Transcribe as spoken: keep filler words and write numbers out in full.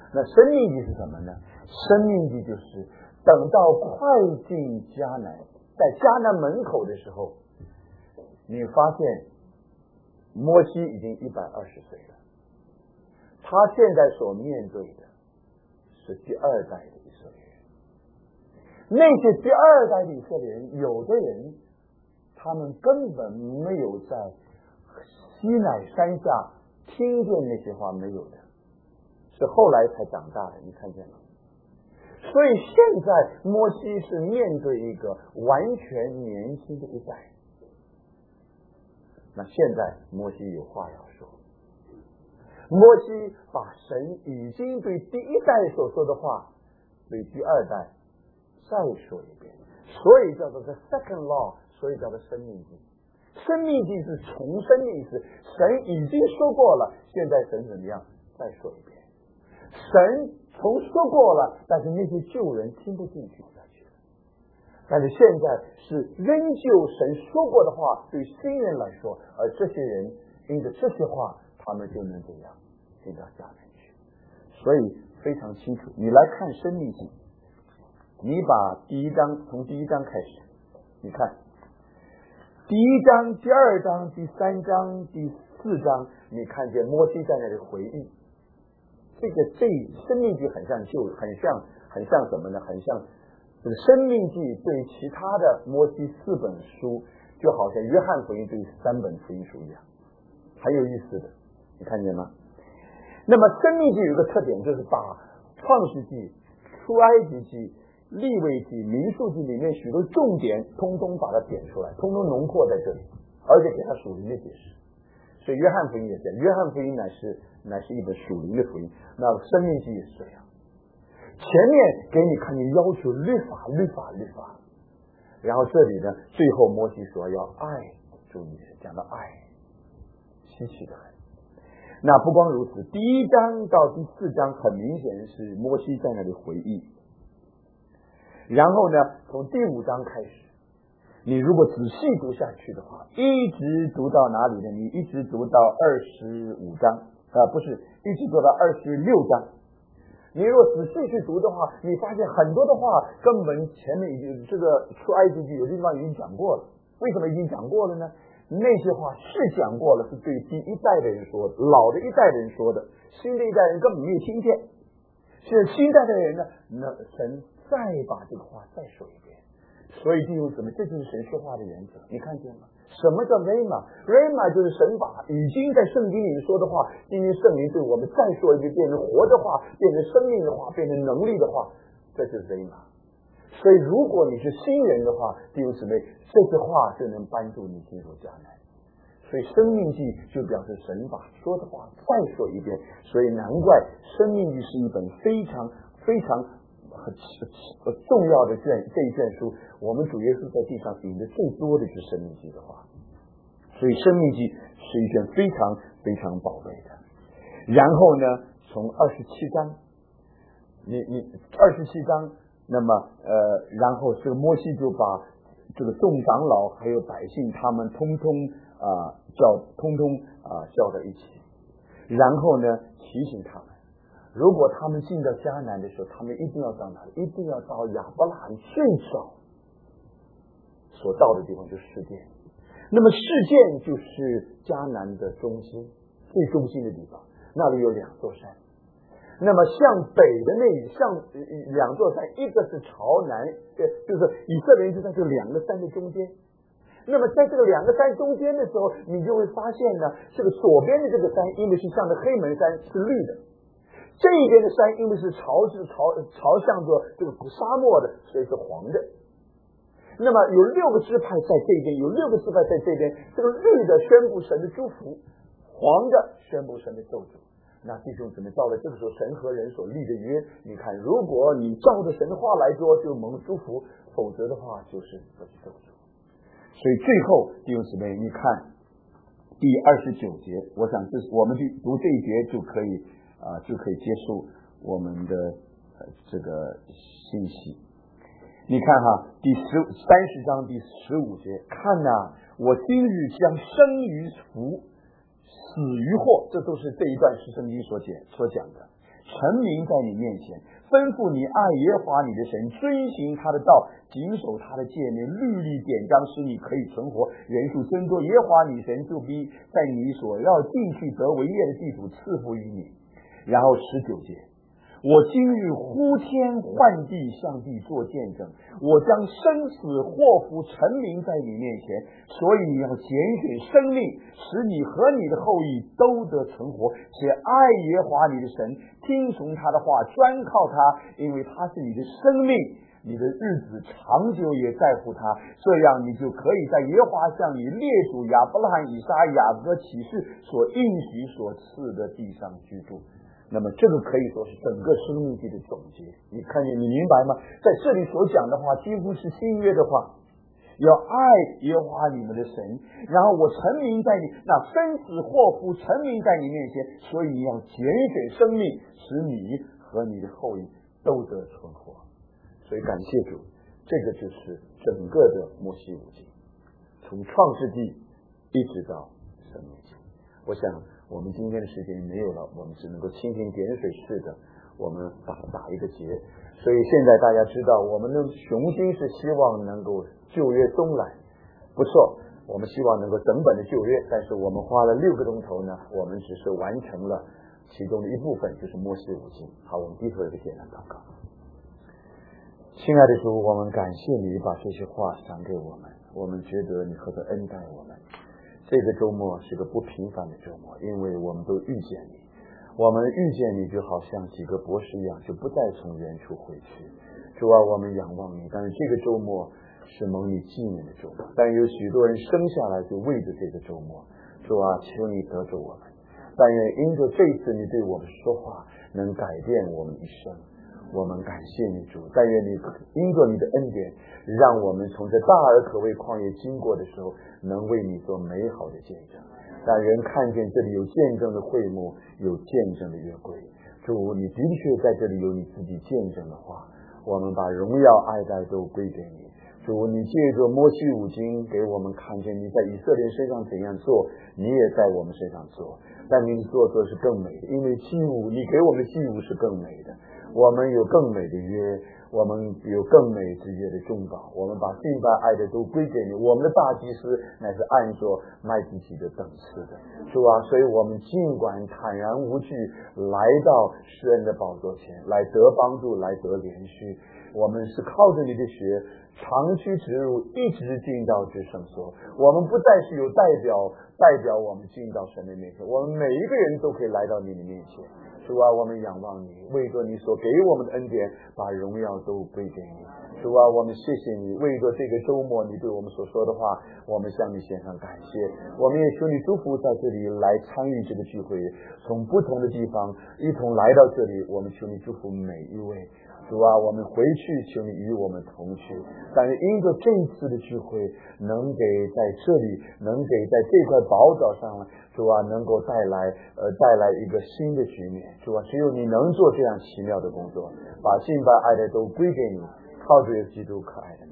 那生命记是什么呢？生命记就是等到快进迦南，在迦南门口的时候，你发现摩西已经一百二十岁了，他现在所面对的是第二代的以色列人。那些第二代的以色列人，有的人他们根本没有在西乃山下听见那些话，没有的，是后来才长大的，你看见了。所以现在摩西是面对一个完全年轻的一代。那现在摩西有话要说，摩西把神已经对第一代所说的话对第二代再说一遍，所以叫做 the second law， 所以叫做生命记。生命记是重生的意思，神已经说过了，现在神怎么样再说一遍。神从说过了，但是那些旧人听不进去下去了。但是现在是仍旧神说过的话对新人来说，而这些人因着这些话，他们就能怎样进到迦南去。所以非常清楚，你来看生命记，你把第一章从第一章开始，你看第一章、第二章、第三章、第四章，你看见摩西在那里回忆。这个这生命记很像旧，很像很像什么呢？很像这个生命记对其他的摩西四本书，就好像约翰福音对三本福音书一样，很有意思的，你看见吗？那么生命记有一个特点，就是把创世纪、出埃及记、利未记、民数记里面许多重点通通把它点出来，通通浓缩在这里，而且给它属灵的解释。所以约翰福音也是，约翰福音乃是乃是一本属灵的福音，那生命记也是这样。前面给你看你要求律法律法律法，然后这里呢最后摩西说要爱，注意讲到爱，稀奇的很。那不光如此，第一章到第四章很明显是摩西在那里回忆，然后呢从第五章开始，你如果仔细读下去的话，一直读到哪里呢？你一直读到二十五章啊、呃，不是，一直读到二十六章。你如果仔细去读的话，你发现很多的话根本前面已经这个出埃及记有的地方已经讲过了。为什么已经讲过了呢？那些话是讲过了，是对第一代的人说的，老的一代的人说的，新的一代人根本没有听见。现在新代的人呢，那神再把这个话再说一遍。所以弟兄姊妹，这就是神说话的原则，你看见吗？什么叫 Rhema？ Rhema 就是神把已经在圣经里面说的话，今天圣灵对我们再说一遍，变成活的话，变成生命的话，变成能力的话，这就是 Rhema。所以如果你是新人的话，弟兄姊妹，这些话就能帮助你进入迦南。所以生命记就表示神把说的话再说一遍，所以难怪生命记是一本非常非常很重要的卷，这一卷书，我们主耶稣在地上引的最多的是生命记的话，所以生命记是一卷非常非常宝贝的。然后呢，从二十七章，你你二十七章，那么呃，然后这个摩西就把这个众长老还有百姓他们通通啊、呃、叫通通啊、呃、叫在一起，然后呢提醒他们。如果他们进到迦南的时候，他们一定要到哪里？一定要到亚伯拉罕最早所到的地方，就是示剑。那么示剑就是迦南的中心，最中心的地方，那里有两座山。那么向北的那里，向两座山，一个是朝南，呃，就是以色列人就在这两个山的中间。那么在这个两个山中间的时候，你就会发现呢，这个左边的这个山，因为是向着黑门山，是绿的。这一边的山因为是朝是朝朝向着这个沙漠的，所以是黄的。那么有六个支派在这边，有六个支派在这边，这个绿的宣布神的祝福，黄的宣布神的咒诅。那弟兄姊妹，到了这个时候，神和人所立的约，你看，如果你照着神的话来做，就蒙祝福；否则的话，就是被咒诅。所以最后，弟兄姊妹，你看第二十九节，我想这我们去读这一节就可以。啊，就可以结束我们的、呃、这个信息。你看哈，第十三十章第十五节，看呐、啊，我今日将生于福，死于祸，这都是这一段是圣经所讲所讲的。 陈明在你面前，吩咐你爱耶和华你的神，遵行他的道，谨守他的诫命，律例典章，使你可以存活，人数增多，耶和华你神就必在你所要进去得为业的地土赐福于你。然后十九节，我今日呼天唤地，向地做见证，我将生死祸福陈明在你面前，所以你要拣选生命，使你和你的后裔都得存活，且爱耶和华你的神，听从他的话，专靠他，因为他是你的生命，你的日子长久也在乎他，这样你就可以在耶和华向你列祖亚伯拉罕、以撒、雅各启示所应许所赐的地上居住。那么这个可以说是整个生命记的总结。你看见，你明白吗？在这里所讲的话几乎是新约的话，要爱耶和华你们的神，然后我陈明在你那生死祸福陈明在你面前，所以你要拣选生命，使你和你的后裔都得存活。所以感谢主，这个就是整个的摩西五经，从创世纪一直到申命记。我想我们今天的时间没有了，我们只能够蜻蜓点水式的我们打打一个结。所以现在大家知道，我们的雄心是希望能够旧约东来，不错，我们希望能够整本的旧约，但是我们花了六个钟头呢，我们只是完成了其中的一部分，就是摩西五经。好，我们低头一个简单祷告。亲爱的主，我们感谢你把这些话赏给我们，我们觉得你何等恩待我们。这个周末是个不平凡的周末，因为我们都遇见你，我们遇见你就好像几个博士一样，就不再从原处回去。主啊，我们仰望你，但是这个周末是蒙你纪念的周末，但有许多人生下来就为着这个周末。主啊，求你得着我们，但愿因着这次你对我们说话，能改变我们一生。我们感谢你主，但愿你因着你的恩典，让我们从这大而可畏旷野经过的时候，能为你做美好的见证，让人看见这里有见证的会幕，有见证的约柜。主，你的确在这里有你自己见证的话，我们把荣耀爱戴都归给你。主，你借着摩西五经给我们看见你在以色列身上怎样做，你也在我们身上做，但你做做是更美的，因为祭物，你给我们的祭物是更美的，我们有更美的约，我们有更美之约的中保，我们把敬拜爱的都归给你。我们的大祭司乃是按着麦基洗的等次的，主啊，所以我们尽管坦然无惧来到施恩的宝座前，来得帮助，来得连续。我们是靠着你的血长驱直入，一直进到至圣所。我们不再是有代表代表我们进到神的面前，我们每一个人都可以来到你的面前。主啊，我们仰望你，为着你所给我们的恩典，把荣耀都归给你。主啊，我们谢谢你，为着这个周末你对我们所说的话，我们向你献上感谢。我们也求你祝福在这里来参与这个聚会，从不同的地方一同来到这里，我们求你祝福每一位。主啊，我们回去求你与我们同去，但是因着这一次的聚会，能给在这里，能给在这块宝岛上，主啊，能够带来呃带来一个新的局面。主啊，只有你能做这样奇妙的工作，把敬拜爱的都归给你，靠着基督可爱的